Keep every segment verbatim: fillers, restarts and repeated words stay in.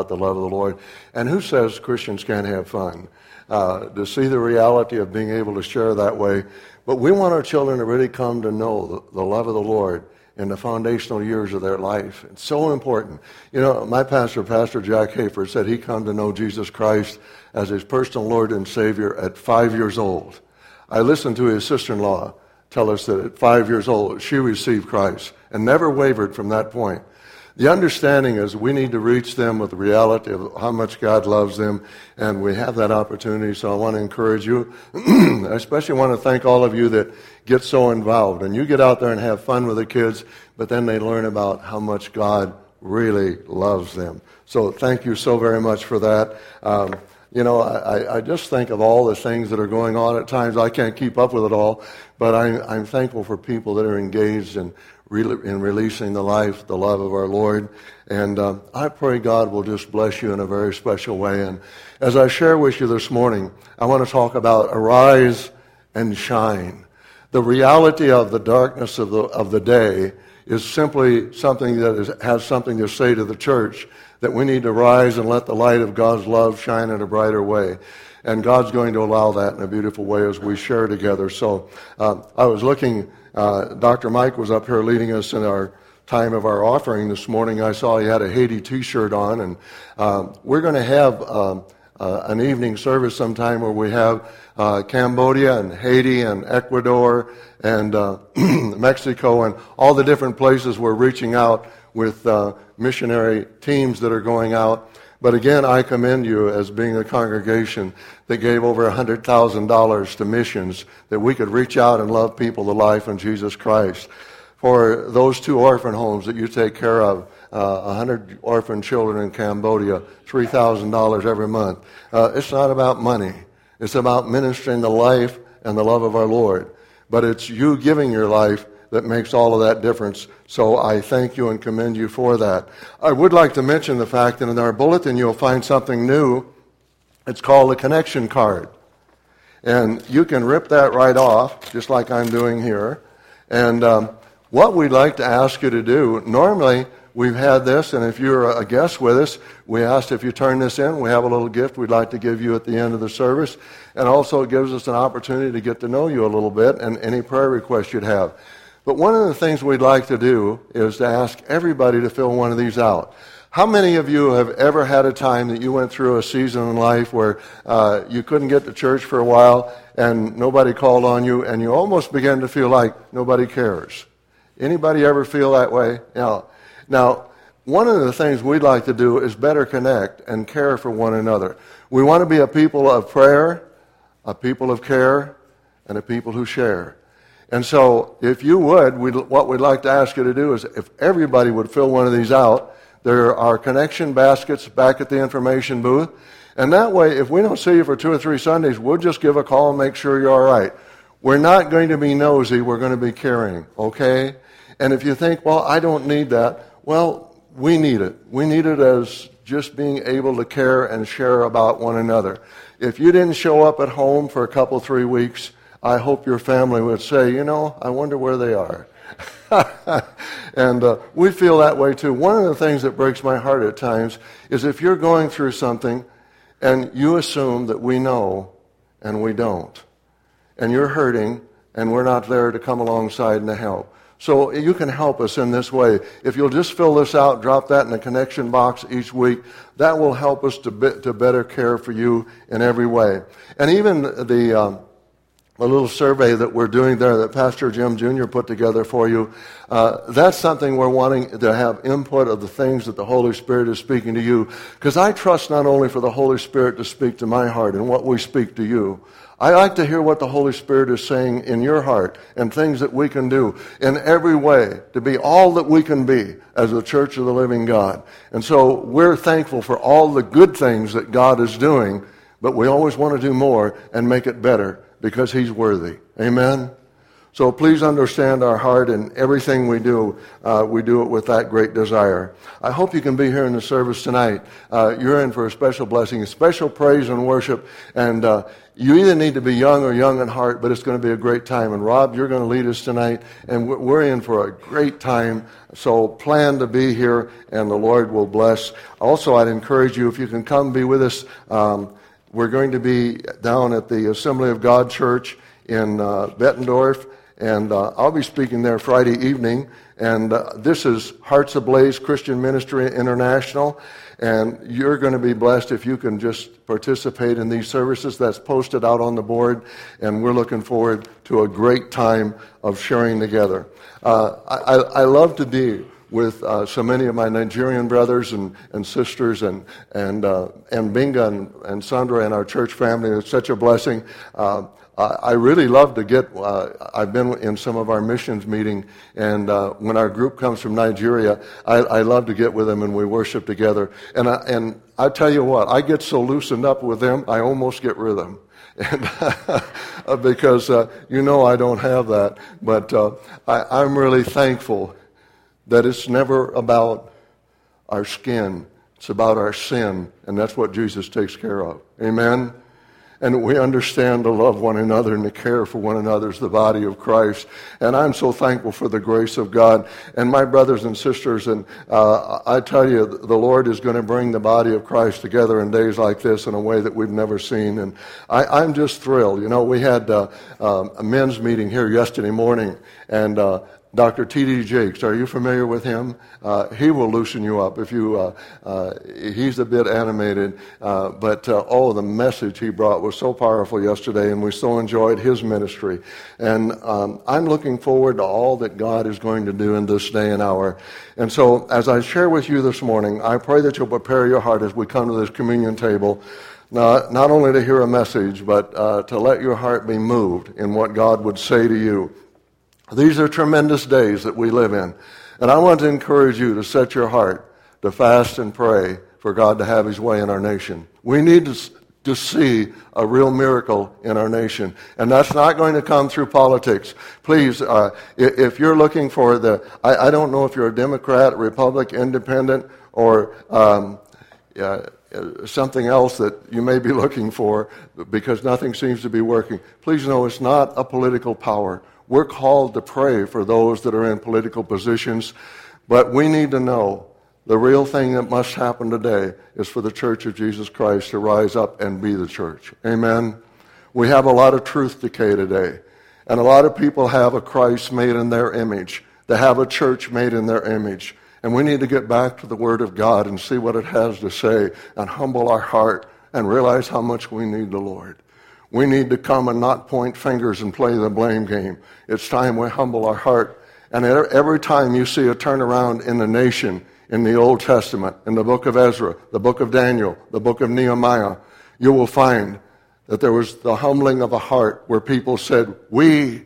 the love of the Lord. And who says Christians can't have fun? Uh, to see the reality of being able to share that way. But we want our children to really come to know the, the love of the Lord in the foundational years of their life. It's so important. You know, my pastor, Pastor Jack Hafer, said he come to know Jesus Christ as his personal Lord and Savior at five years old. I listened to his sister-in-law tell us that at five years old, she received Christ and never wavered from that point. The understanding is we need to reach them with the reality of how much God loves them, and we have that opportunity, so I want to encourage you. I especially want to thank all of you that get so involved, and you get out there and have fun with the kids, but then they learn about how much God really loves them. So thank you so very much for that. Um, You know, I, I just think of all the things that are going on at times. I can't keep up with it all, but I'm, I'm thankful for people that are engaged in, re- in releasing the life, the love of our Lord. And um, I pray God will just bless you in a very special way. And as I share with you this morning, I want to talk about arise and shine. The reality of the darkness of the of the day is simply something that is, has something to say to the church, that we need to rise and let the light of God's love shine in a brighter way. And God's going to allow that in a beautiful way as we share together. So uh, I was looking, uh, Doctor Mike was up here leading us in our time of our offering this morning. I saw he had a Haiti t-shirt on, and um, we're going to have um, uh, an evening service sometime where we have uh, Cambodia and Haiti and Ecuador and uh, Mexico and all the different places we're reaching out with uh, missionary teams that are going out. But again, I commend you as being a congregation that gave over one hundred thousand dollars to missions, that we could reach out and love people to life in Jesus Christ. For those two orphan homes that you take care of, uh, one hundred orphan children in Cambodia, three thousand dollars every month. Uh, it's not about money. It's about ministering the life and the love of our Lord. But it's you giving your life that makes all of that difference. So I thank you and commend you for that. I would like to mention the fact that in our bulletin you'll find something new. It's called a connection card. And you can rip that right off, just like I'm doing here. And um, what we'd like to ask you to do, normally we've had this, and if you're a guest with us, we asked if you turn this in, we have a little gift we'd like to give you at the end of the service. And also it gives us an opportunity to get to know you a little bit and any prayer requests you'd have. But one of the things we'd like to do is to ask everybody to fill one of these out. How many of you have ever had a time that you went through a season in life where uh, you couldn't get to church for a while and nobody called on you and you almost began to feel like nobody cares? Anybody ever feel that way? Now, now, one of the things we'd like to do is better connect and care for one another. We want to be a people of prayer, a people of care, and a people who share. And so, if you would, we'd, what we'd like to ask you to do is if everybody would fill one of these out. There are connection baskets back at the information booth. And that way, if we don't see you for two or three Sundays, we'll just give a call and make sure you're all right. We're not going to be nosy. We're going to be caring, okay? And if you think, well, I don't need that, well, we need it. We need it as just being able to care and share about one another. If you didn't show up at home for a couple, three weeks, I hope your family would say, you know, I wonder where they are. And uh, we feel that way too. One of the things that breaks my heart at times is if you're going through something and you assume that we know and we don't. And you're hurting and we're not there to come alongside and to help. So you can help us in this way. If you'll just fill this out, drop that in the connection box each week, that will help us to, be, to better care for you in every way. And even the... Um, A little survey that we're doing there that Pastor Jim Junior put together for you, uh, that's something we're wanting to have input of the things that the Holy Spirit is speaking to you. Because I trust not only for the Holy Spirit to speak to my heart and what we speak to you, I like to hear what the Holy Spirit is saying in your heart and things that we can do in every way to be all that we can be as the Church of the Living God. And so we're thankful for all the good things that God is doing, but we always want to do more and make it better, because he's worthy. Amen? So please understand our heart, and everything we do, uh, we do it with that great desire. I hope you can be here in the service tonight. Uh, you're in for a special blessing, a special praise and worship, and uh, you either need to be young or young in heart, but it's going to be a great time. And Rob, you're going to lead us tonight, and we're in for a great time. So plan to be here, and the Lord will bless. Also, I'd encourage you, if you can come be with us. Um, we're going to be down at the Assembly of God Church in uh, Bettendorf, and uh, I'll be speaking there Friday evening. And uh, this is Hearts Ablaze Christian Ministry International, and you're going to be blessed if you can just participate in these services. That's posted out on the board, and we're looking forward to a great time of sharing together. Uh, I, I love to be with uh, so many of my Nigerian brothers and, and sisters, and and uh, and Binga and, and Sandra and our church family. It's such a blessing. Uh, I really love to get, uh, I've been in some of our missions meeting, and uh, when our group comes from Nigeria, I, I love to get with them and we worship together. And I, and I tell you what, I get so loosened up with them, I almost get rid of them. And because, uh, you know, I don't have that. But uh, I, I'm really thankful that it's never about our skin. It's about our sin, and that's what Jesus takes care of. Amen? And we understand to love one another and to care for one another as the body of Christ. And I'm so thankful for the grace of God. And my brothers and sisters, and uh, I tell you, the Lord is going to bring the body of Christ together in days like this in a way that we've never seen. And I, I'm just thrilled. You know, we had uh, um, a men's meeting here yesterday morning, and uh, Doctor T D Jakes, are you familiar with him? Uh, he will loosen you up if you. Uh, uh, he's a bit animated, uh, but uh, oh, the message he brought was so powerful yesterday, and we so enjoyed his ministry. And um, I'm looking forward to all that God is going to do in this day and hour. And so, as I share with you this morning, I pray that you'll prepare your heart as we come to this communion table. Not, not only to hear a message, but uh, to let your heart be moved in what God would say to you. These are tremendous days that we live in. And I want to encourage you to set your heart to fast and pray for God to have his way in our nation. We need to, to see a real miracle in our nation. And that's not going to come through politics. Please, uh, if you're looking for the, I, I don't know if you're a Democrat, Republic, Independent, or um, uh, something else that you may be looking for, because nothing seems to be working. Please know it's not a political power. We're called to pray for those that are in political positions, but we need to know the real thing that must happen today is for the Church of Jesus Christ to rise up and be the church. Amen? We have a lot of truth decay today, and a lot of people have a Christ made in their image. They have a church made in their image, and we need to get back to the Word of God and see what it has to say and humble our heart and realize how much we need the Lord. We need to come and not point fingers and play the blame game. It's time we humble our heart. And every time you see a turnaround in the nation, in the Old Testament, in the book of Ezra, the book of Daniel, the book of Nehemiah, you will find that there was the humbling of a heart where people said, we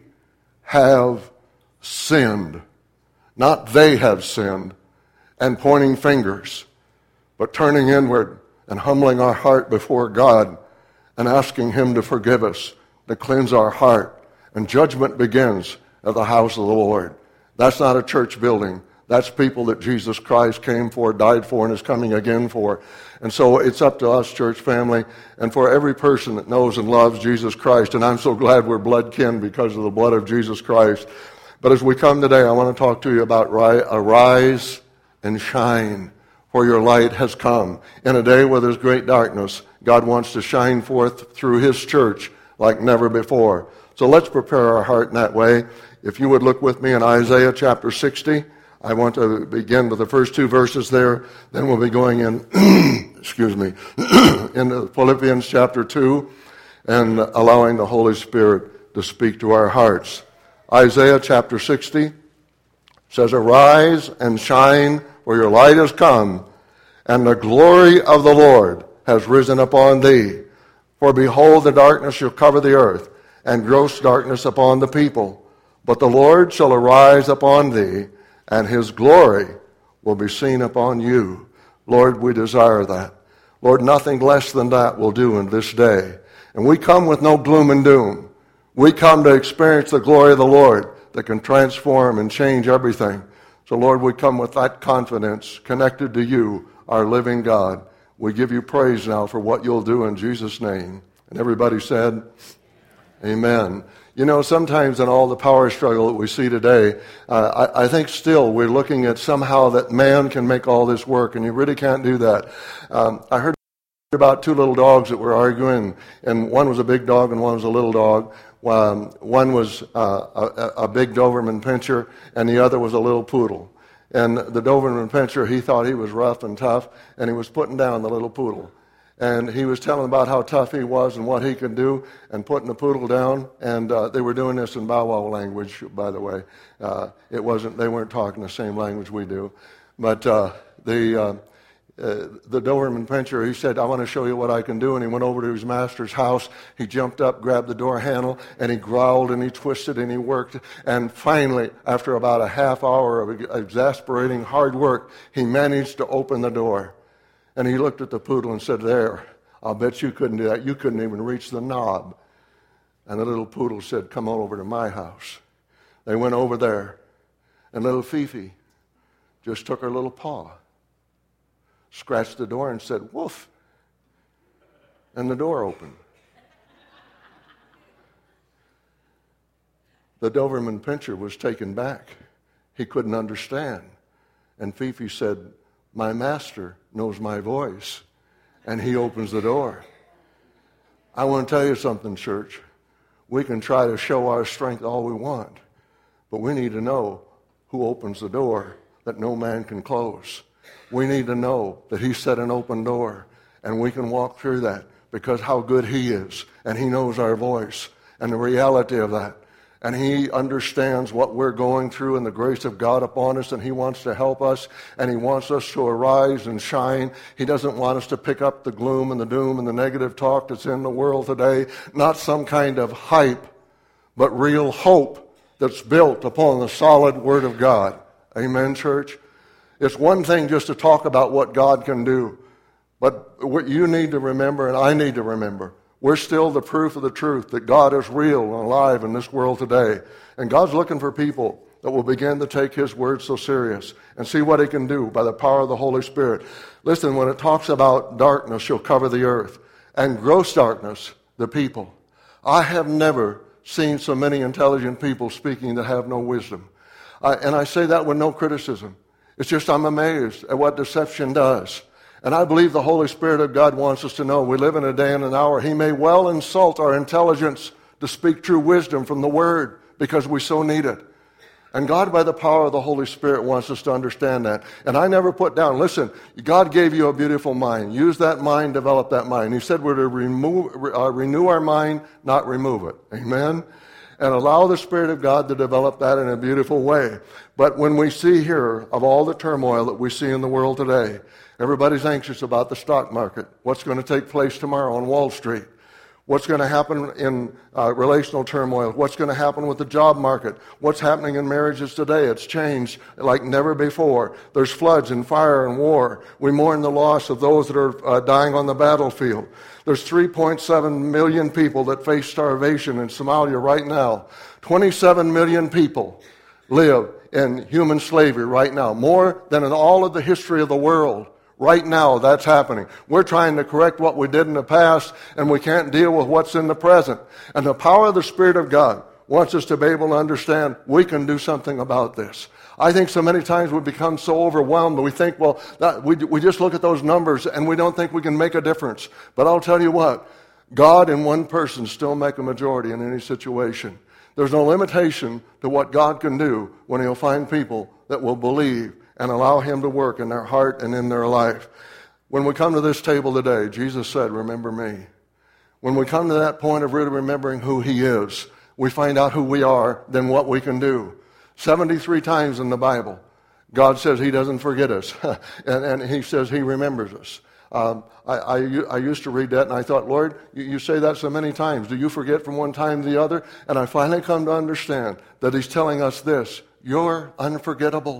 have sinned. Not they have sinned, and pointing fingers, but turning inward and humbling our heart before God and asking him to forgive us, to cleanse our heart. And judgment begins at the house of the Lord. That's not a church building. That's people that Jesus Christ came for, died for, and is coming again for. And so it's up to us, church family, and for every person that knows and loves Jesus Christ. And I'm so glad we're blood kin because of the blood of Jesus Christ. But as we come today, I want to talk to you about arise and shine, for your light has come. In a day where there's great darkness, God wants to shine forth through his church like never before. So let's prepare our heart in that way. If you would look with me in Isaiah chapter sixty, I want to begin with the first two verses there. Then we'll be going in, excuse me, into Philippians chapter two and allowing the Holy Spirit to speak to our hearts. Isaiah chapter sixty says, arise and shine, for your light has come, and the glory of the Lord has risen upon thee. For behold, the darkness shall cover the earth, and gross darkness upon the people. But the Lord shall arise upon thee, and his glory will be seen upon you. Lord, we desire that. Lord, nothing less than that will do in this day. And we come with no gloom and doom. We come to experience the glory of the Lord that can transform and change everything. So, Lord, we come with that confidence connected to you, our living God. We give you praise now for what you'll do in Jesus' name. And everybody said, amen. You know, sometimes in all the power struggle that we see today, uh, I, I think still we're looking at somehow that man can make all this work, and you really can't do that. Um, I heard about two little dogs that were arguing, and one was a big dog and one was a little dog. Um, one was uh, a, a big Doberman Pinscher, and the other was a little poodle. And the Doberman Pinscher, he thought he was rough and tough, and he was putting down the little poodle. And he was telling about how tough he was and what he could do, and putting the poodle down. And uh, they were doing this in Bow Wow language, by the way. Uh, it wasn't; they weren't talking the same language we do. But uh, the uh, uh, the Doberman Pinscher, he said, "I want to show you what I can do." And he went over to his master's house. He jumped up, grabbed the door handle, and he growled and he twisted and he worked. And finally, after about a half hour of exasperating hard work, he managed to open the door. And he looked at the poodle and said, "There, I'll bet you couldn't do that. You couldn't even reach the knob." And the little poodle said, "Come on over to my house." They went over there, and little Fifi just took her little paw, scratched the door and said, "Woof." And the door opened. The Doberman Pinscher was taken back. He couldn't understand. And Fifi said, "My master knows my voice, and he opens the door." I want to tell you something, church. We can try to show our strength all we want, but we need to know who opens the door that no man can close. We need to know that he set an open door, and we can walk through that because how good he is, and he knows our voice and the reality of that. And he understands what we're going through and the grace of God upon us, and he wants to help us, and he wants us to arise and shine. He doesn't want us to pick up the gloom and the doom and the negative talk that's in the world today. Not some kind of hype, but real hope that's built upon the solid Word of God. Amen, church? It's one thing just to talk about what God can do, but what you need to remember, and I need to remember, we're still the proof of the truth that God is real and alive in this world today. And God's looking for people that will begin to take his word so serious and see what he can do by the power of the Holy Spirit. Listen, when it talks about darkness shall cover the earth, and gross darkness the people. I have never seen so many intelligent people speaking that have no wisdom. I, and I say that with no criticism. It's just I'm amazed at what deception does. And I believe the Holy Spirit of God wants us to know we live in a day and an hour. He may well insult our intelligence to speak true wisdom from the Word because we so need it. And God, by the power of the Holy Spirit, wants us to understand that. And I never put down, listen, God gave you a beautiful mind. Use that mind, develop that mind. He said we're to remove, uh, renew our mind, not remove it. Amen? And allow the Spirit of God to develop that in a beautiful way. But when we see here of all the turmoil that we see in the world today, everybody's anxious about the stock market. What's going to take place tomorrow on Wall Street? What's going to happen in uh, relational turmoil? What's going to happen with the job market? What's happening in marriages today? It's changed like never before. There's floods and fire and war. We mourn the loss of those that are uh, dying on the battlefield. There's three point seven million people that face starvation in Somalia right now. twenty-seven million people live in human slavery right now, more than in all of the history of the world. Right now, that's happening. We're trying to correct what we did in the past, and we can't deal with what's in the present. And the power of the Spirit of God wants us to be able to understand we can do something about this. I think so many times we become so overwhelmed that we think, well, that, we, we just look at those numbers and we don't think we can make a difference. But I'll tell you what, God and one person still make a majority in any situation. There's no limitation to what God can do when he'll find people that will believe and allow him to work in their heart and in their life. When we come to this table today, Jesus said, remember me. When we come to that point of really remembering who he is, we find out who we are, then what we can do. seventy-three times in the Bible, God says he doesn't forget us, and, and he says he remembers us. Um, I, I, I used to read that, and I thought, Lord, you, you say that so many times. Do you forget from one time to the other? And I finally come to understand that he's telling us this, you're unforgettable.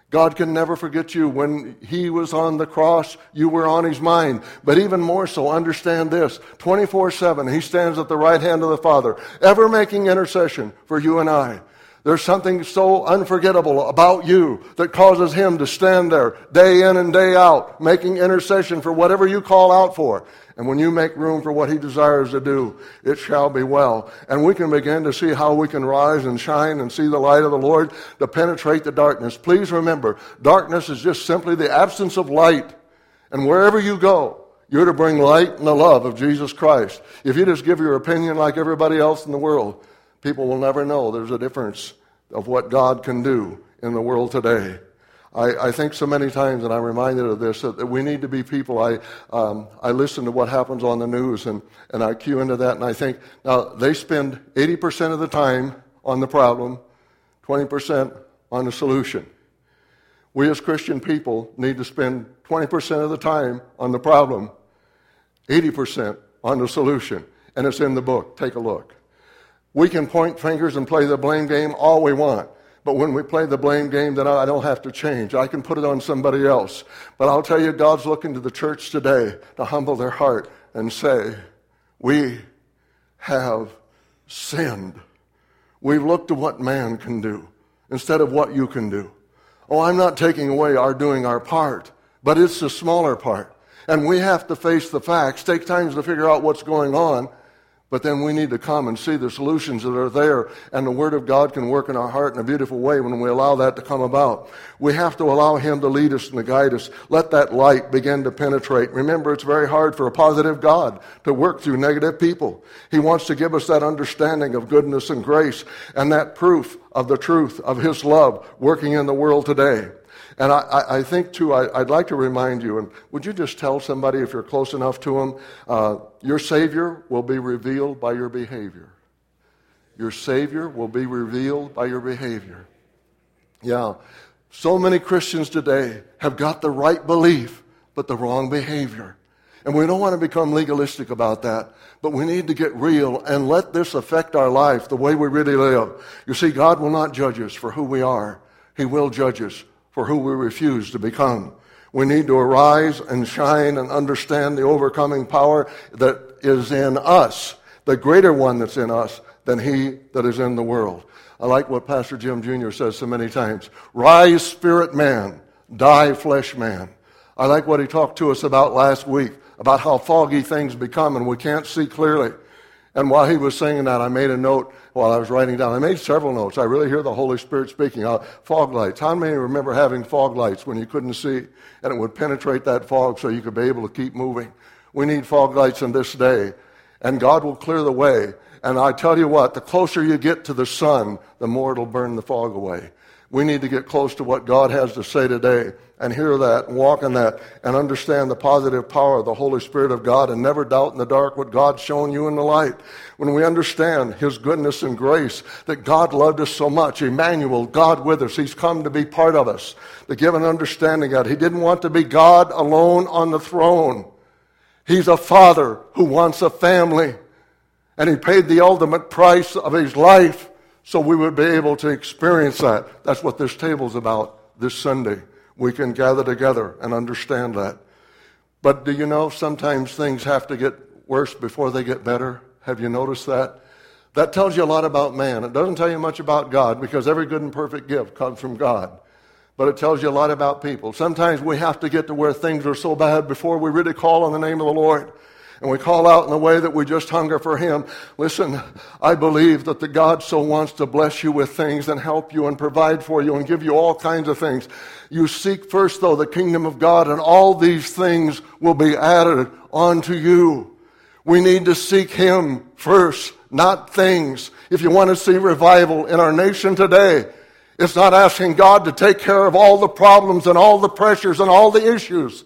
God can never forget you. When he was on the cross, you were on his mind. But even more so, understand this. twenty-four seven, he stands at the right hand of the Father, ever making intercession for you and I. There's something so unforgettable about you that causes him to stand there day in and day out, making intercession for whatever you call out for. And when you make room for what he desires to do, it shall be well. And we can begin to see how we can rise and shine and see the light of the Lord to penetrate the darkness. Please remember, darkness is just simply the absence of light. And wherever you go, you're to bring light and the love of Jesus Christ. If you just give your opinion like everybody else in the world, people will never know there's a difference of what God can do in the world today. I, I think so many times, and I'm reminded of this, that we need to be people. I um, I listen to what happens on the news, and, and I cue into that, and I think, now, they spend eighty percent of the time on the problem, twenty percent on the solution. We as Christian people need to spend twenty percent of the time on the problem, eighty percent on the solution, and it's in the book. Take a look. We can point fingers and play the blame game all we want. But when we play the blame game, then I don't have to change. I can put it on somebody else. But I'll tell you, God's looking to the church today to humble their heart and say, we have sinned. We've looked to what man can do instead of what you can do. Oh, I'm not taking away our doing our part, but it's the smaller part. And we have to face the facts, take time to figure out what's going on. But then we need to come and see the solutions that are there, and the Word of God can work in our heart in a beautiful way when we allow that to come about. We have to allow him to lead us and to guide us. Let that light begin to penetrate. Remember, it's very hard for a positive God to work through negative people. He wants to give us that understanding of goodness and grace and that proof of the truth of his love working in the world today. And I, I think, too, I, I'd like to remind you, and would you just tell somebody, if you're close enough to them, uh, your Savior will be revealed by your behavior. Your Savior will be revealed by your behavior. Yeah, so many Christians today have got the right belief, but the wrong behavior. And we don't want to become legalistic about that, but we need to get real and let this affect our life, the way we really live. You see, God will not judge us for who we are. He will judge us for who we refuse to become. We need to arise and shine and understand the overcoming power that is in us, the greater one that's in us than he that is in the world. I like what Pastor Jim Junior says so many times. Rise, spirit man, die, flesh man. I like what he talked to us about last week, about how foggy things become and we can't see clearly. And while he was saying that, I made a note while I was writing down. I made several notes. I really hear the Holy Spirit speaking. Uh, fog lights. How many remember having fog lights when you couldn't see and it would penetrate that fog so you could be able to keep moving? We need fog lights in this day, and God will clear the way. And I tell you what, the closer you get to the sun, the more it'll burn the fog away. We need to get close to what God has to say today and hear that and walk in that and understand the positive power of the Holy Spirit of God and never doubt in the dark what God's shown you in the light. When we understand his goodness and grace, that God loved us so much, Emmanuel, God with us, he's come to be part of us, to give an understanding that he didn't want to be God alone on the throne. He's a father who wants a family, and he paid the ultimate price of his life so we would be able to experience that. That's what this table's about this Sunday. We can gather together and understand that. But do you know sometimes things have to get worse before they get better? Have you noticed that? That tells you a lot about man. It doesn't tell you much about God, because every good and perfect gift comes from God. But it tells you a lot about people. Sometimes we have to get to where things are so bad before we really call on the name of the Lord. And we call out in a way that we just hunger for him. Listen, I believe that the God so wants to bless you with things and help you and provide for you and give you all kinds of things. You seek first, though, the kingdom of God, and all these things will be added onto you. We need to seek him first, not things. If you want to see revival in our nation today, it's not asking God to take care of all the problems and all the pressures and all the issues.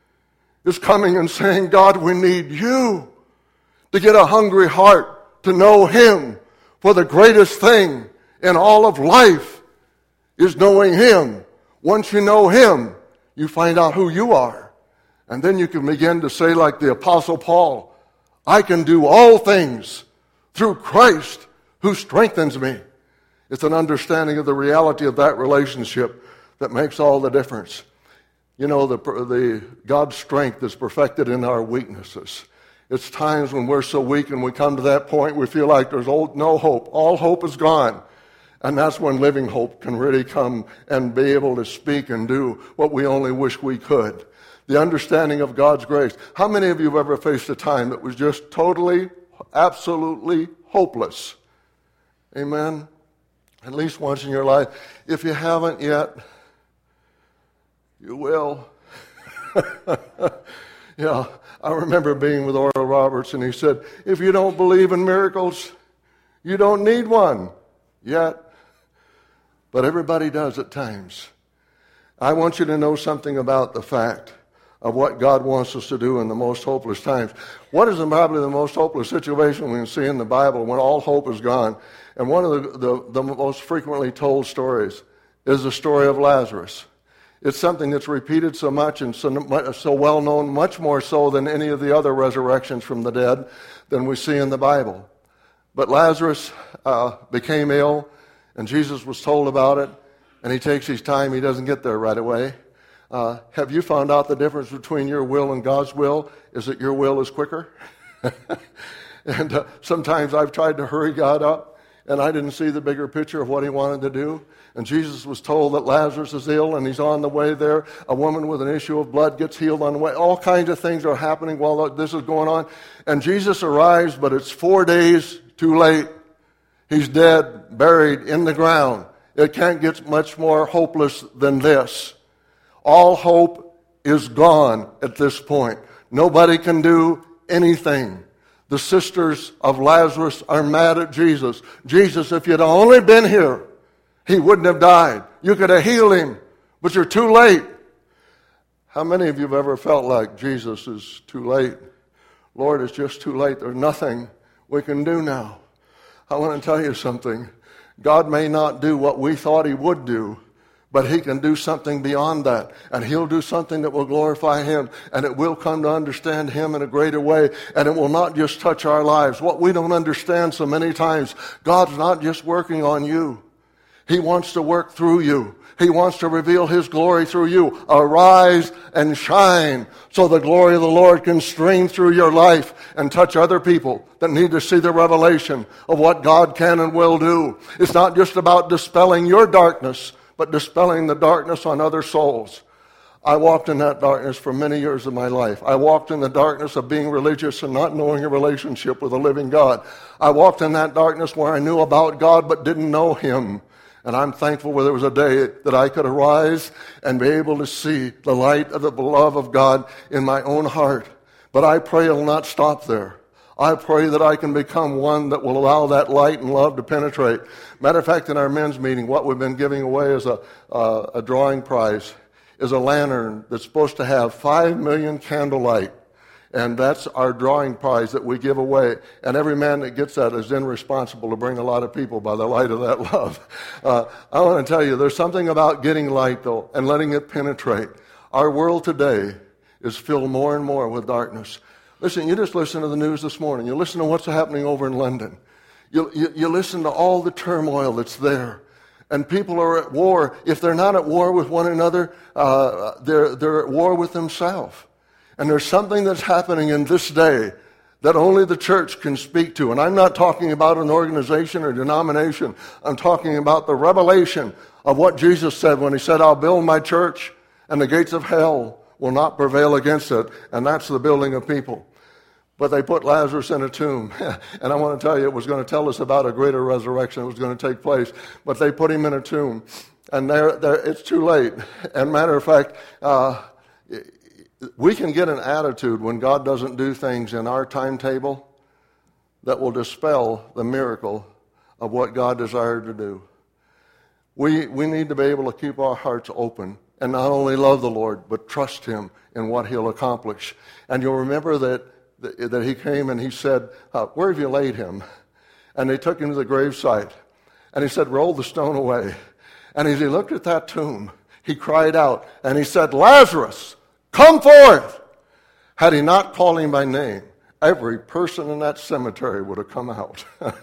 Is coming and saying, God, we need you to get a hungry heart to know him. For the greatest thing in all of life is knowing him. Once you know him, you find out who you are. And then you can begin to say, like the Apostle Paul, I can do all things through Christ who strengthens me. It's an understanding of the reality of that relationship that makes all the difference. You know, the, the God's strength is perfected in our weaknesses. It's times when we're so weak and we come to that point we feel like there's old, no hope. All hope is gone. And that's when living hope can really come and be able to speak and do what we only wish we could. The understanding of God's grace. How many of you have ever faced a time that was just totally, absolutely hopeless? Amen? At least once in your life. If you haven't yet, you will. Yeah, I remember being with Oral Roberts, and he said, if you don't believe in miracles, you don't need one yet. But everybody does at times. I want you to know something about the fact of what God wants us to do in the most hopeless times. What is probably the most hopeless situation we can see in the Bible when all hope is gone? And one of the, the, the most frequently told stories is the story of Lazarus. It's something that's repeated so much and so, so well known, much more so than any of the other resurrections from the dead than we see in the Bible. But Lazarus uh, became ill, and Jesus was told about it, and he takes his time. He doesn't get there right away. Uh, have you found out the difference between your will and God's will? Is that your will is quicker? And uh, sometimes I've tried to hurry God up, and I didn't see the bigger picture of what he wanted to do. And Jesus was told that Lazarus is ill, and he's on the way there. A woman with an issue of blood gets healed on the way. All kinds of things are happening while this is going on. And Jesus arrives, but it's four days too late. He's dead, buried in the ground. It can't get much more hopeless than this. All hope is gone at this point. Nobody can do anything. The sisters of Lazarus are mad at Jesus. Jesus, if you'd only been here, he wouldn't have died. You could have healed him, but you're too late. How many of you have ever felt like Jesus is too late? Lord, it's just too late. There's nothing we can do now. I want to tell you something. God may not do what we thought he would do, but he can do something beyond that. And he'll do something that will glorify him. And it will come to understand him in a greater way. And it will not just touch our lives. What we don't understand so many times, God's not just working on you. He wants to work through you. He wants to reveal his glory through you. Arise and shine so the glory of the Lord can stream through your life and touch other people that need to see the revelation of what God can and will do. It's not just about dispelling your darkness, but dispelling the darkness on other souls. I walked in that darkness for many years of my life. I walked in the darkness of being religious and not knowing a relationship with a living God. I walked in that darkness where I knew about God but didn't know him. And I'm thankful where there was a day that I could arise and be able to see the light of the love of God in my own heart. But I pray it'll not stop there. I pray that I can become one that will allow that light and love to penetrate. Matter of fact, in our men's meeting, what we've been giving away as a, uh, a drawing prize is a lantern that's supposed to have five million candlelight. And that's our drawing prize that we give away. And every man that gets that is then responsible to bring a lot of people by the light of that love. Uh, I want to tell you, there's something about getting light, though, and letting it penetrate. Our world today is filled more and more with darkness. Listen, you just listen to the news this morning. You listen to what's happening over in London. You, you, you listen to all the turmoil that's there. And people are at war. If they're not at war with one another, uh, they're, they're at war with themselves. And there's something that's happening in this day that only the church can speak to. And I'm not talking about an organization or denomination. I'm talking about the revelation of what Jesus said when he said, I'll build my church and the gates of hell will not prevail against it. And that's the building of people. But they put Lazarus in a tomb. And I want to tell you, it was going to tell us about a greater resurrection that was going to take place. But they put him in a tomb. And they're, they're, it's too late. And matter of fact, uh, we can get an attitude when God doesn't do things in our timetable that will dispel the miracle of what God desired to do. We, we need to be able to keep our hearts open and not only love the Lord, but trust him in what he'll accomplish. And you'll remember that, that, that he came and he said, uh, where have you laid him? And they took him to the gravesite. And he said, roll the stone away. And as he looked at that tomb, he cried out and he said, Lazarus, come forth! Had he not called him by name, every person in that cemetery would have come out.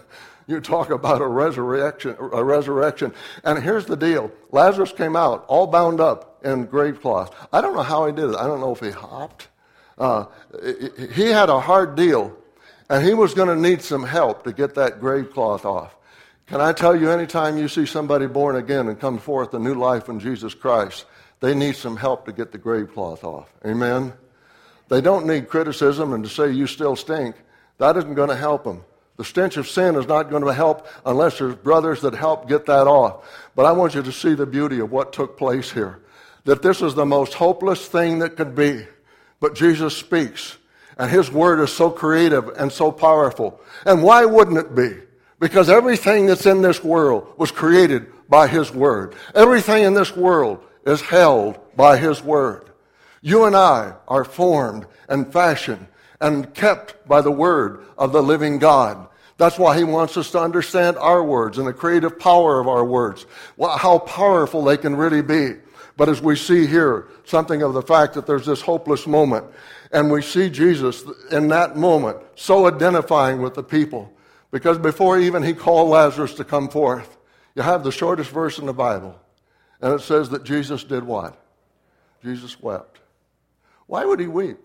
You talk about a resurrection, a resurrection. And here's the deal. Lazarus came out all bound up in grave cloth. I don't know how he did it. I don't know if he hopped. Uh, he had a hard deal, and he was going to need some help to get that grave cloth off. Can I tell you, anytime you see somebody born again and come forth a new life in Jesus Christ, they need some help to get the grave cloth off. Amen? They don't need criticism and to say you still stink. That isn't going to help them. The stench of sin is not going to help unless there's brothers that help get that off. But I want you to see the beauty of what took place here. That this is the most hopeless thing that could be. But Jesus speaks. And his word is so creative and so powerful. And why wouldn't it be? Because everything that's in this world was created by his word. Everything in this world is held by his word. You and I are formed and fashioned and kept by the word of the living God. That's why he wants us to understand our words and the creative power of our words, how powerful they can really be. But as we see here, something of the fact that there's this hopeless moment, and we see Jesus in that moment so identifying with the people, because before even he called Lazarus to come forth, you have the shortest verse in the Bible, and it says that Jesus did what? Jesus wept. Why would he weep?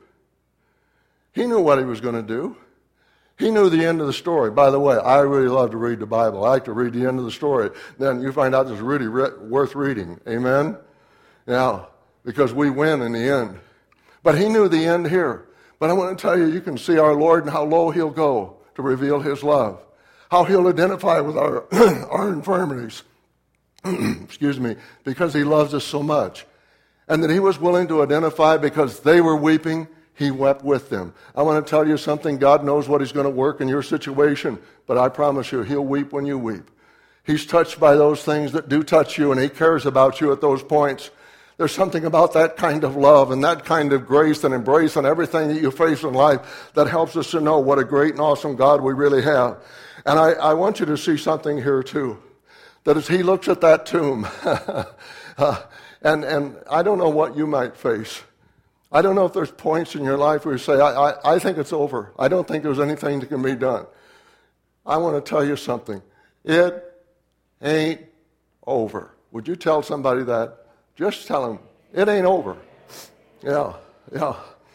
He knew what he was going to do. He knew the end of the story. By the way, I really love to read the Bible. I like to read the end of the story. Then you find out it's really re- worth reading. Amen? Yeah, because we win in the end. But he knew the end here. But I want to tell you, you can see our Lord and how low he'll go to reveal his love. How he'll identify with our, our infirmities. Excuse me, because he loves us so much. And that he was willing to identify because they were weeping, he wept with them. I want to tell you something. God knows what he's going to work in your situation, but I promise you, he'll weep when you weep. He's touched by those things that do touch you, and he cares about you at those points. There's something about that kind of love and that kind of grace and embrace and everything that you face in life that helps us to know what a great and awesome God we really have. And I, I want you to see something here too, that as he looks at that tomb, uh, and, and I don't know what you might face. I don't know if there's points in your life where you say, I, I, I think it's over. I don't think there's anything that can be done. I want to tell you something. It ain't over. Would you tell somebody that? Just tell them, it ain't over. Yeah, yeah.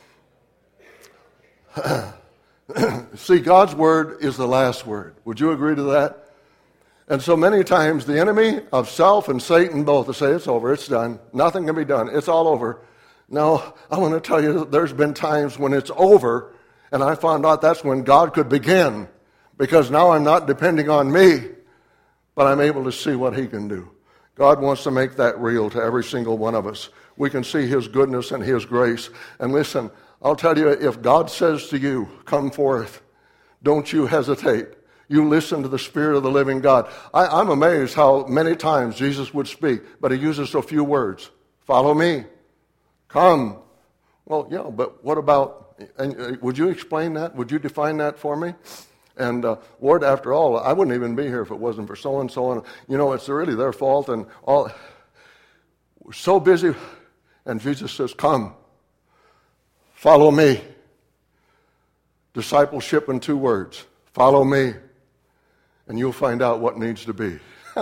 See, God's word is the last word. Would you agree to that? And so many times the enemy of self and Satan both will say, it's over, it's done. Nothing can be done. It's all over. No, I want to tell you, there's been times when it's over, and I found out that's when God could begin, because now I'm not depending on me, but I'm able to see what he can do. God wants to make that real to every single one of us. We can see his goodness and his grace. And listen, I'll tell you, if God says to you, come forth, don't you hesitate. You listen to the Spirit of the living God. I, I'm amazed how many times Jesus would speak, but he uses so few words. Follow me. Come. Well, yeah, but what about, and would you explain that? Would you define that for me? And uh, Lord, after all, I wouldn't even be here if it wasn't for so and so. And you know, it's really their fault. And all, we're so busy. And Jesus says, "Come, follow me." Discipleship in two words: follow me, and you'll find out what needs to be.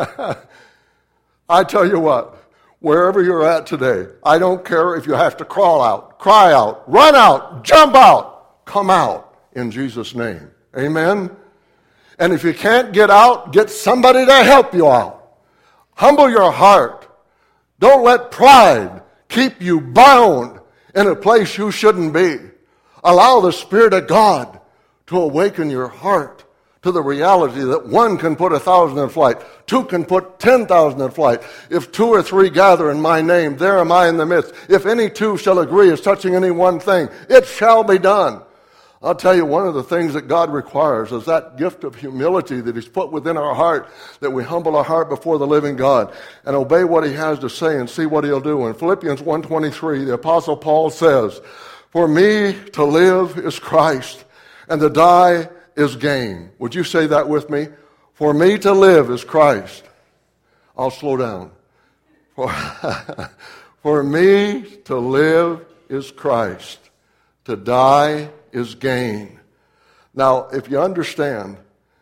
I tell you what. Wherever you're at today, I don't care if you have to crawl out, cry out, run out, jump out, come out in Jesus' name. Amen? And if you can't get out, get somebody to help you out. Humble your heart. Don't let pride keep you bound in a place you shouldn't be. Allow the Spirit of God to awaken your heart to the reality that one can put a thousand in flight, two can put ten thousand in flight. If two or three gather in my name, there am I in the midst. If any two shall agree as touching any one thing, it shall be done. I'll tell you, one of the things that God requires is that gift of humility that he's put within our heart, that we humble our heart before the living God and obey what he has to say and see what he'll do. In Philippians one twenty-three, the Apostle Paul says, "For me to live is Christ, and to die is gain." Would you say that with me? For me to live is Christ. I'll slow down. For, for me to live is Christ. To die is gain. Now, if you understand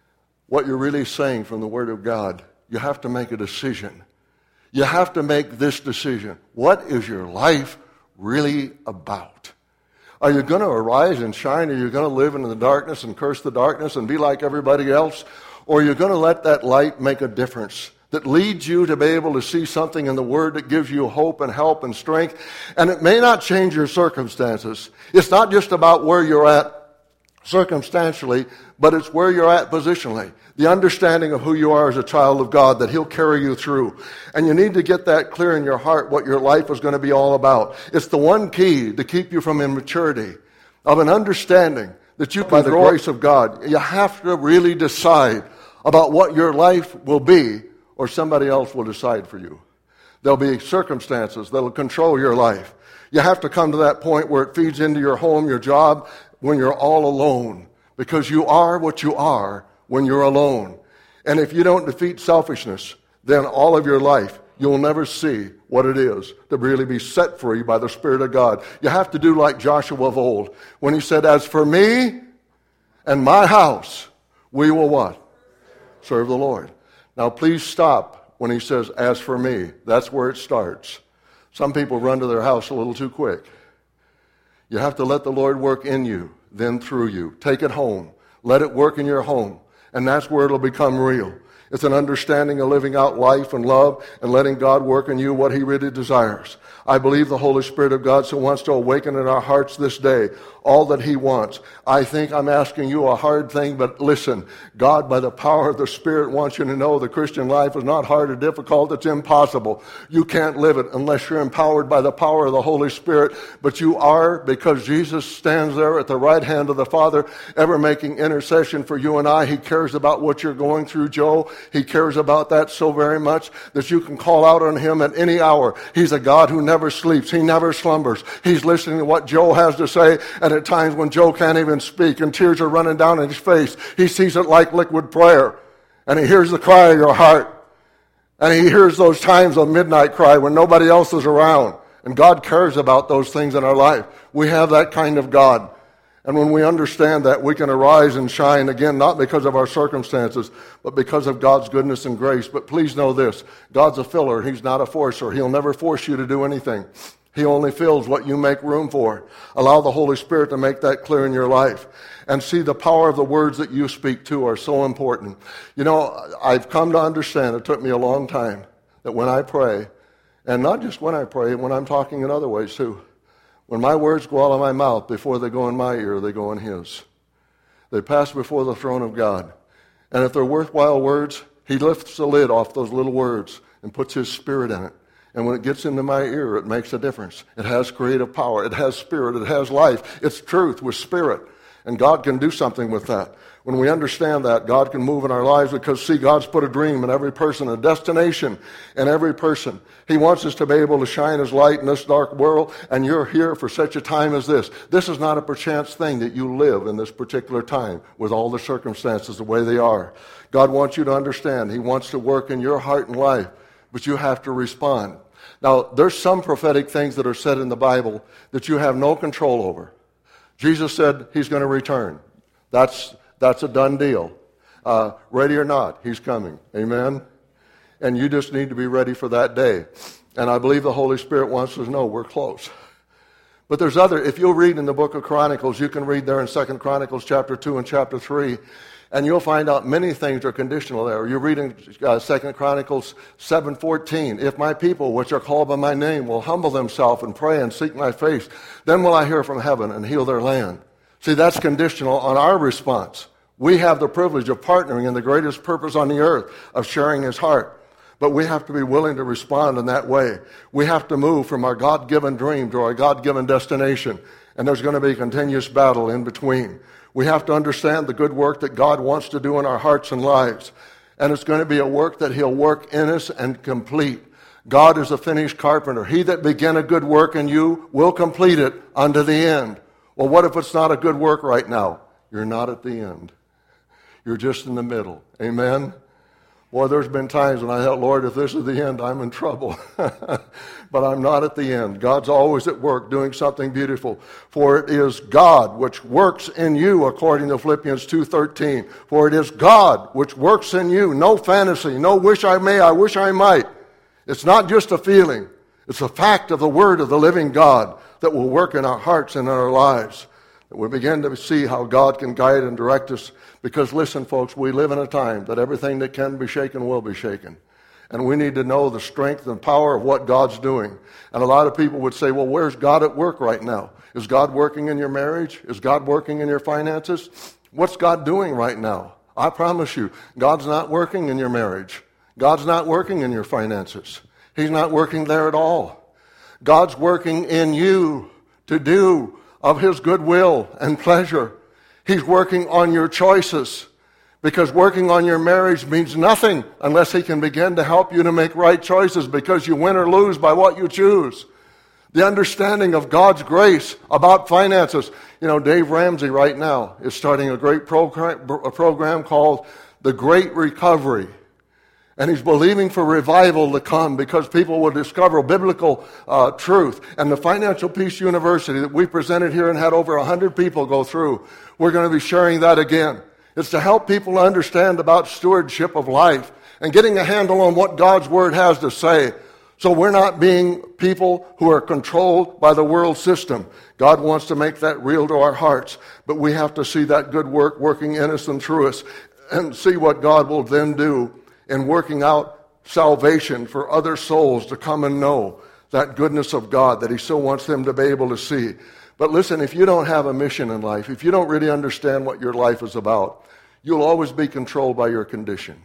what you're really saying from the Word of God, you have to make a decision. You have to make this decision. What is your life really about? Are you going to arise and shine? Are you going to live in the darkness and curse the darkness and be like everybody else? Or are you going to let that light make a difference that leads you to be able to see something in the Word that gives you hope and help and strength? And it may not change your circumstances. It's not just about where you're at circumstantially, but it's where you're at positionally. The understanding of who you are as a child of God, that He'll carry you through. And you need to get that clear in your heart, what your life is going to be all about. It's the one key to keep you from immaturity, of an understanding that you, by the grace of God, you have to really decide about what your life will be, or somebody else will decide for you. There'll be circumstances that'll control your life. You have to come to that point where it feeds into your home, your job, when you're all alone, because you are what you are when you're alone. And if you don't defeat selfishness, then all of your life, you'll never see what it is to really be set free by the Spirit of God. You have to do like Joshua of old, when he said, as for me and my house, we will what? Serve the Lord. Now please stop when he says, as for me. That's where it starts. Some people run to their house a little too quick. You have to let the Lord work in you, then through you. Take it home. Let it work in your home. And that's where it'll become real. It's an understanding of living out life and love and letting God work in you what He really desires. I believe the Holy Spirit of God so wants to awaken in our hearts this day all that He wants. I think I'm asking you a hard thing, but listen, God, by the power of the Spirit, wants you to know the Christian life is not hard or difficult. It's impossible. You can't live it unless you're empowered by the power of the Holy Spirit, but you are, because Jesus stands there at the right hand of the Father, ever making intercession for you and I. He cares about what you're going through, Joe. He cares about that so very much that you can call out on Him at any hour. He's a God who never sleeps. He never slumbers. He's listening to what Joe has to say, and at times when Joe can't even speak and tears are running down his face, he sees it like liquid prayer, and he hears the cry of your heart, and he hears those times of midnight cry when nobody else is around, and God cares about those things in our life. We have that kind of God. And when we understand that, we can arise and shine again, not because of our circumstances, but because of God's goodness and grace. But please know this, God's a filler. He's not a forcer. He'll never force you to do anything. He only fills what you make room for. Allow the Holy Spirit to make that clear in your life. And see, the power of the words that you speak too are so important. You know, I've come to understand, it took me a long time, that when I pray, and not just when I pray, when I'm talking in other ways too, when my words go out of my mouth, before they go in my ear, they go in His. They pass before the throne of God. And if they're worthwhile words, He lifts the lid off those little words and puts His Spirit in it. And when it gets into my ear, it makes a difference. It has creative power. It has spirit. It has life. It's truth with spirit. And God can do something with that. When we understand that, God can move in our lives, because, see, God's put a dream in every person, a destination in every person. He wants us to be able to shine His light in this dark world, and you're here for such a time as this. This is not a perchance thing that you live in this particular time with all the circumstances the way they are. God wants you to understand. He wants to work in your heart and life, but you have to respond. Now, there's some prophetic things that are said in the Bible that you have no control over. Jesus said He's going to return. That's that's a done deal. Uh, ready or not, He's coming. Amen? And you just need to be ready for that day. And I believe the Holy Spirit wants us to know we're close. But there's other, if you'll read in the book of Chronicles, you can read there in Second Chronicles chapter two and chapter three, and you'll find out many things are conditional there. You're reading uh, Second Chronicles seven fourteen. If my people, which are called by my name, will humble themselves and pray and seek my face, then will I hear from heaven and heal their land. See, that's conditional on our response. We have the privilege of partnering in the greatest purpose on the earth, of sharing His heart. But we have to be willing to respond in that way. We have to move from our God-given dream to our God-given destination. And there's going to be a continuous battle in between. We have to understand the good work that God wants to do in our hearts and lives. And it's going to be a work that He'll work in us and complete. God is a finished carpenter. He that began a good work in you will complete it unto the end. Well, what if it's not a good work right now? You're not at the end. You're just in the middle. Amen? Boy, there's been times when I thought, Lord, if this is the end, I'm in trouble. But I'm not at the end. God's always at work doing something beautiful. For it is God which works in you, according to Philippians two thirteen. For it is God which works in you. No fantasy, no wish I may, I wish I might. It's not just a feeling. It's a fact of the Word of the living God that will work in our hearts and in our lives. That we begin to see how God can guide and direct us. Because listen, folks, we live in a time that everything that can be shaken will be shaken. And we need to know the strength and power of what God's doing. And a lot of people would say, well, where's God at work right now? Is God working in your marriage? Is God working in your finances? What's God doing right now? I promise you, God's not working in your marriage. God's not working in your finances. He's not working there at all. God's working in you to do of His goodwill and pleasure. He's working on your choices, because working on your marriage means nothing unless He can begin to help you to make right choices, because you win or lose by what you choose. The understanding of God's grace about finances. You know, Dave Ramsey right now is starting a great program, a program called The Great Recovery. And he's believing for revival to come because people will discover biblical uh, truth. And the Financial Peace University that we presented here and had over one hundred people go through, we're going to be sharing that again. It's to help people understand about stewardship of life and getting a handle on what God's Word has to say. So we're not being people who are controlled by the world system. God wants to make that real to our hearts. But we have to see that good work working in us and through us and see what God will then do in working out salvation for other souls to come and know that goodness of God that He so wants them to be able to see. But listen, if you don't have a mission in life, if you don't really understand what your life is about, you'll always be controlled by your condition.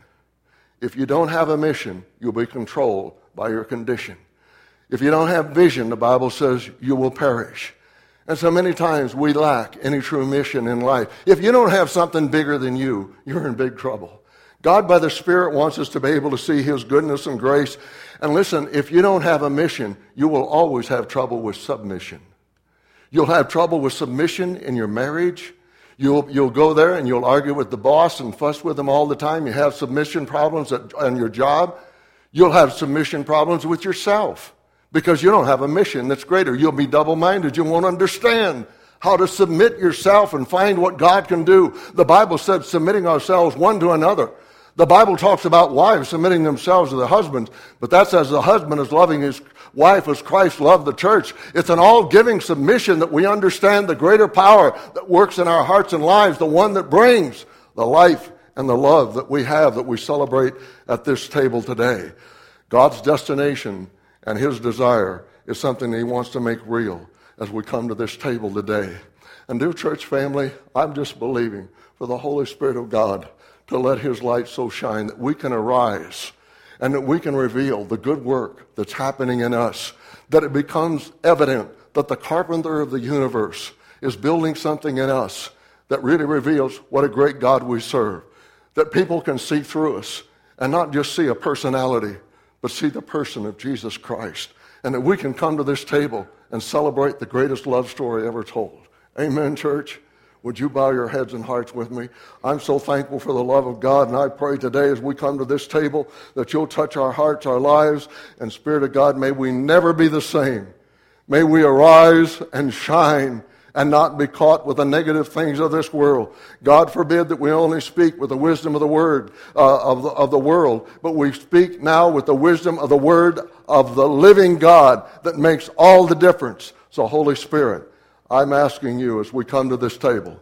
If you don't have a mission, you'll be controlled by your condition. If you don't have vision, the Bible says you will perish. And so many times we lack any true mission in life. If you don't have something bigger than you, you're in big trouble. God, by the Spirit, wants us to be able to see His goodness and grace. And listen, if you don't have a mission, you will always have trouble with submission. You'll have trouble with submission in your marriage. You'll, you'll go there and you'll argue with the boss and fuss with them all the time. You have submission problems at, on your job. You'll have submission problems with yourself because you don't have a mission that's greater. You'll be double-minded. You won't understand how to submit yourself and find what God can do. The Bible said submitting ourselves one to another. The Bible talks about wives submitting themselves to their husbands, but that's as the husband is loving his wife as Christ loved the church. It's an all-giving submission that we understand the greater power that works in our hearts and lives, the one that brings the life and the love that we have, that we celebrate at this table today. God's destination and His desire is something He wants to make real as we come to this table today. And dear church family, I'm just believing for the Holy Spirit of God to let His light so shine that we can arise and that we can reveal the good work that's happening in us, that it becomes evident that the carpenter of the universe is building something in us that really reveals what a great God we serve, that people can see through us and not just see a personality, but see the person of Jesus Christ, and that we can come to this table and celebrate the greatest love story ever told. Amen, church? Would you bow your heads and hearts with me? I'm so thankful for the love of God, and I pray today as we come to this table that You'll touch our hearts, our lives, and Spirit of God, may we never be the same. May we arise and shine and not be caught with the negative things of this world. God forbid that we only speak with the wisdom of the word uh, of, the, of the world, but we speak now with the wisdom of the word of the living God that makes all the difference. So Holy Spirit, I'm asking You as we come to this table,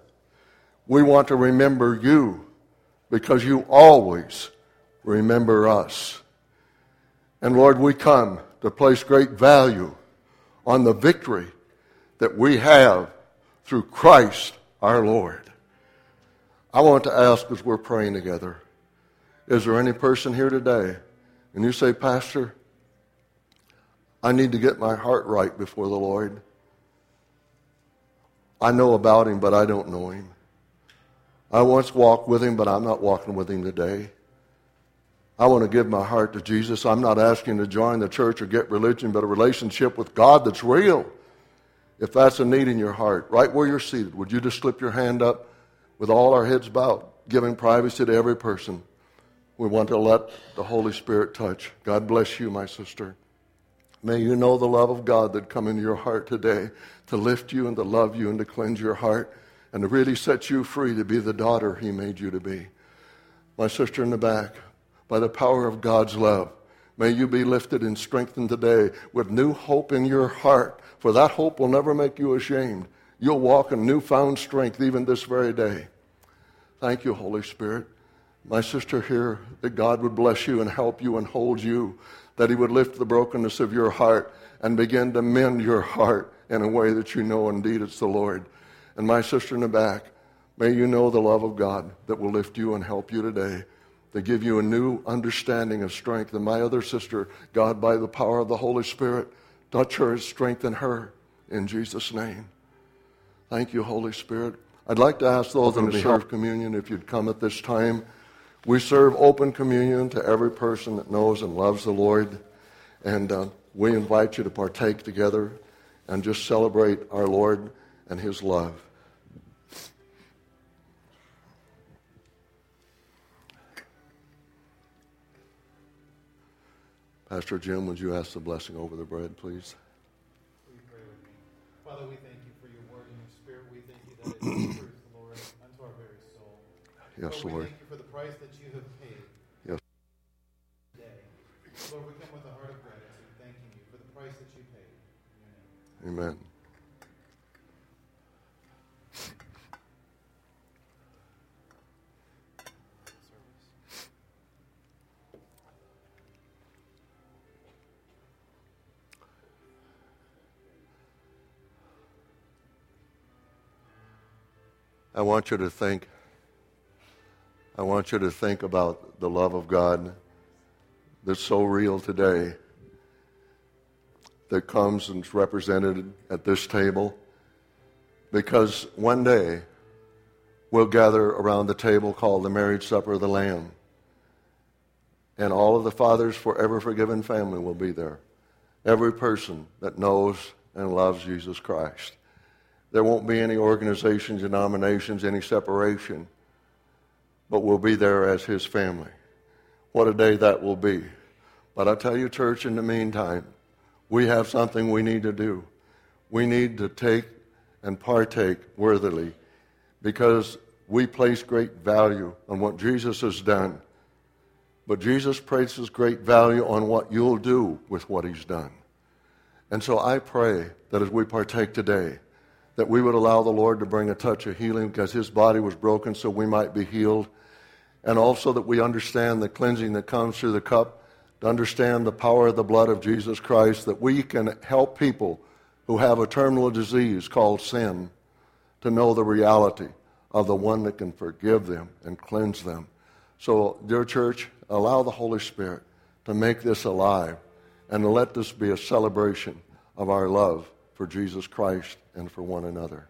we want to remember You because You always remember us. And Lord, we come to place great value on the victory that we have through Christ our Lord. I want to ask as we're praying together, is there any person here today and you say, Pastor, I need to get my heart right before the Lord. I know about Him, but I don't know Him. I once walked with Him, but I'm not walking with Him today. I want to give my heart to Jesus. I'm not asking to join the church or get religion, but a relationship with God that's real. If that's a need in your heart, right where you're seated, would you just slip your hand up with all our heads bowed, giving privacy to every person? we want to let the Holy Spirit touch. God bless you, my sister. May you know the love of God that come into your heart today to lift you and to love you and to cleanse your heart and to really set you free to be the daughter he made you to be. My sister in the back, by the power of God's love, may you be lifted and strengthened today with new hope in your heart, for that hope will never make you ashamed. You'll walk in newfound strength even this very day. Thank you, Holy Spirit. My sister here, that God would bless you and help you and hold you, that he would lift the brokenness of your heart and begin to mend your heart in a way that you know indeed it's the Lord. And my sister in the back, may you know the love of God that will lift you and help you today, to give you a new understanding of strength. And my other sister, God, by the power of the Holy Spirit, touch her and strengthen her in Jesus' name. Thank you, Holy Spirit. I'd like to ask those in the serve communion if you'd come at this time. We serve open communion to every person that knows and loves the Lord. And uh, we invite you to partake together and just celebrate our Lord and his love. Pastor Jim, would you ask the blessing over the bread, please? Will you pray with me? Father, we thank you for your word and your spirit. We thank you that it is truth, Lord, unto our very soul. Yes, Lord. Lord. We thank you for the price that you have paid. Yes. Today. Lord, we come with a heart of gratitude, thanking you for the price that you paid. In your name. Amen. I want you to think, I want you to think about the love of God that's so real today, that comes and is represented at this table, because one day we'll gather around the table called the marriage supper of the Lamb, and all of the Father's forever forgiven family will be there. Every person that knows and loves Jesus Christ. There won't be any organizations, denominations, any separation, but we'll be there as his family. What a day that will be. But I tell you, church, in the meantime, we have something we need to do. We need to take and partake worthily, because we place great value on what Jesus has done. But Jesus places great value on what you'll do with what he's done. And so I pray that as we partake today, that we would allow the Lord to bring a touch of healing, because his body was broken so we might be healed. And also that we understand the cleansing that comes through the cup, to understand the power of the blood of Jesus Christ, that we can help people who have a terminal disease called sin to know the reality of the one that can forgive them and cleanse them. So, dear church, allow the Holy Spirit to make this alive, and to let this be a celebration of our love for Jesus Christ and for one another.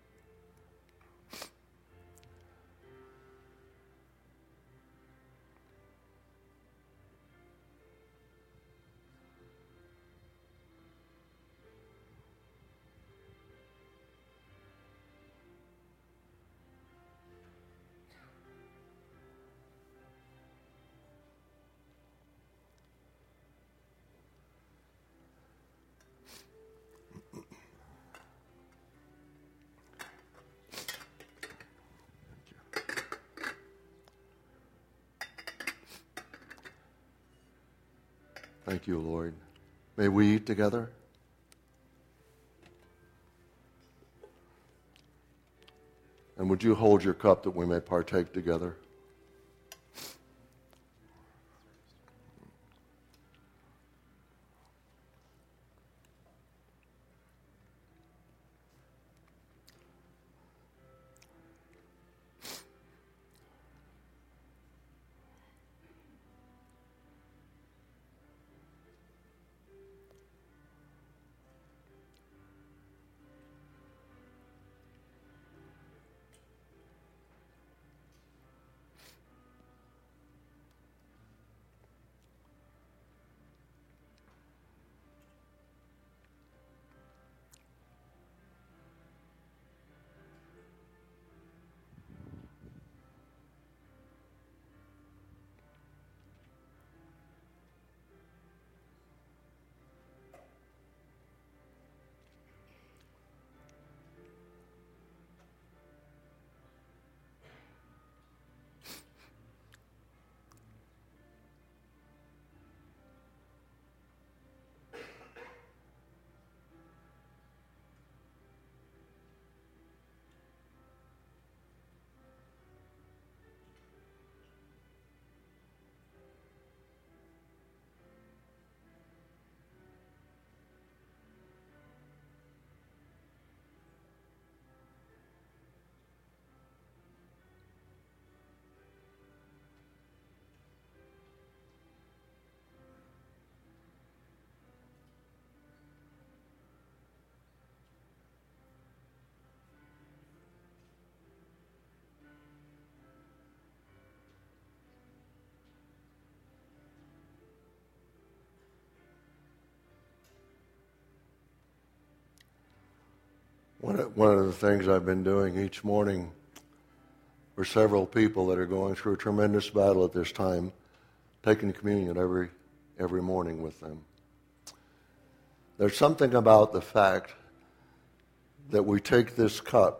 Thank you, Lord. May we eat together. And would you hold your cup that we may partake together? One of, one of the things I've been doing each morning for several people that are going through a tremendous battle at this time, taking communion every every morning with them. There's something about the fact that we take this cup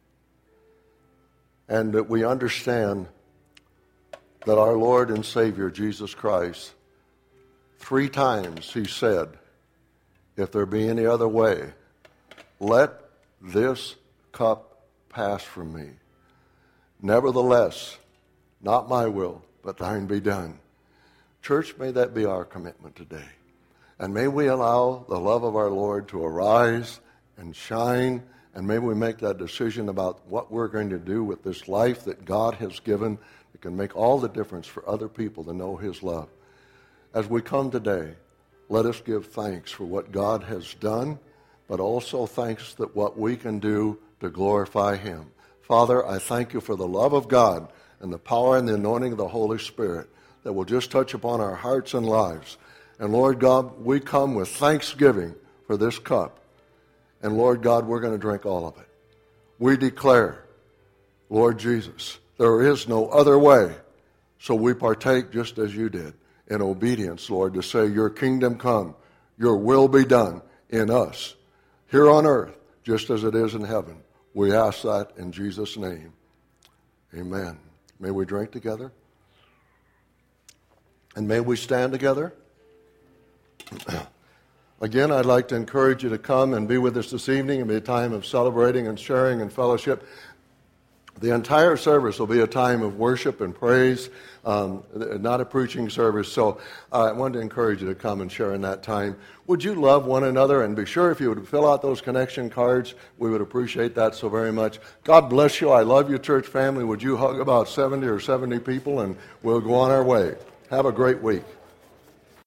and that we understand that our Lord and Savior, Jesus Christ, three times he said, if there be any other way, let this cup pass from me. Nevertheless, not my will, but thine be done. Church, may that be our commitment today. And may we allow the love of our Lord to arise and shine, and may we make that decision about what we're going to do with this life that God has given that can make all the difference for other people to know his love. As we come today, let us give thanks for what God has done, but also thanks that what we can do to glorify him. Father, I thank you for the love of God and the power and the anointing of the Holy Spirit that will just touch upon our hearts and lives. And Lord God, we come with thanksgiving for this cup. And Lord God, we're going to drink all of it. We declare, Lord Jesus, there is no other way. So we partake just as you did in obedience, Lord, to say your kingdom come, your will be done in us, here on earth, just as it is in heaven. We ask that in Jesus' name. Amen. May we drink together. And may we stand together. Again, I'd like to encourage you to come and be with us this evening. It'll be a time of celebrating and sharing and fellowship. The entire service will be a time of worship and praise, um, not a preaching service. So uh, I wanted to encourage you to come and share in that time. Would you love one another? And be sure if you would fill out those connection cards, we would appreciate that so very much. God bless you. I love you, church family. Would you hug about seventy or seventy people, and we'll go on our way. Have a great week.